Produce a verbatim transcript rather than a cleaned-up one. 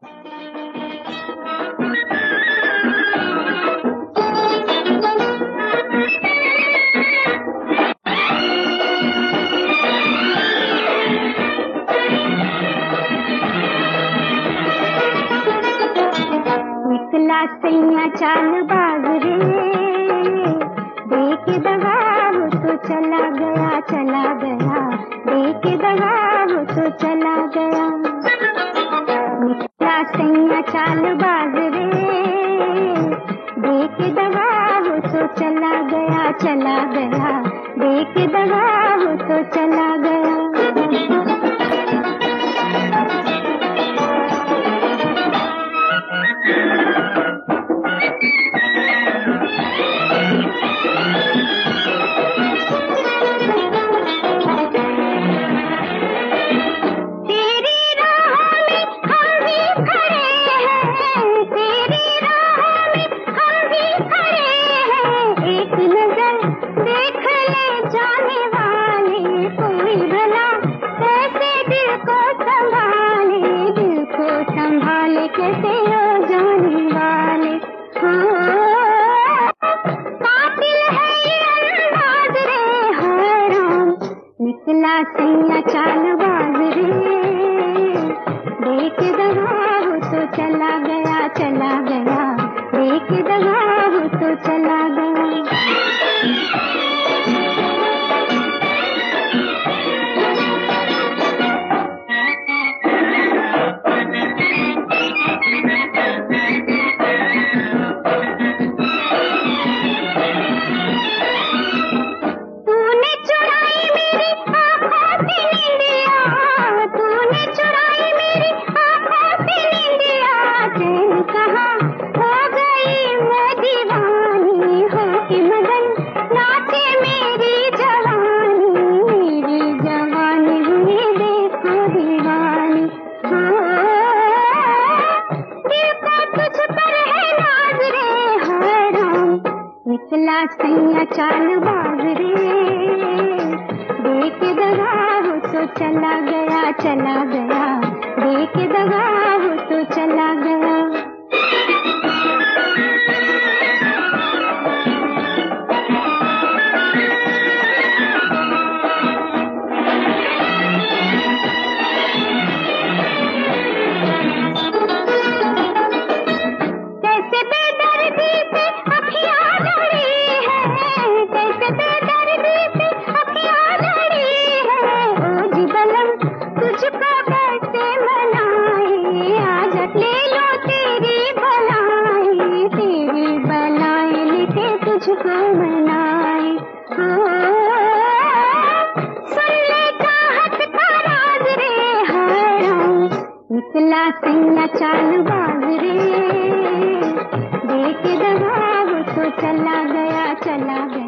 निकला सैया चालबाज रे, देख दगाव तो चला गया चला गया, देख दगाव तो चला गया। निकला सैया चालबाज रे, देख दगाव तो चला गया चला गया, देख दगाव तो चला गया। कैसे हो जाने वाले, कातिल है ये अंदाज रे हैरान। निकला सैया चालबाज रे, देख दगाव तो चला गया चला गया, देख दगाव तो चला गया। निकला सैया चालबाज रे, देख दगाव तो चला गया चला गया, देख दगाव तो चला गया। तुझको मनाए सुन ले चाहत का राज रे हैरान। निकला सैया चालबाज रे, देख दगाव तो चला गया चला गया।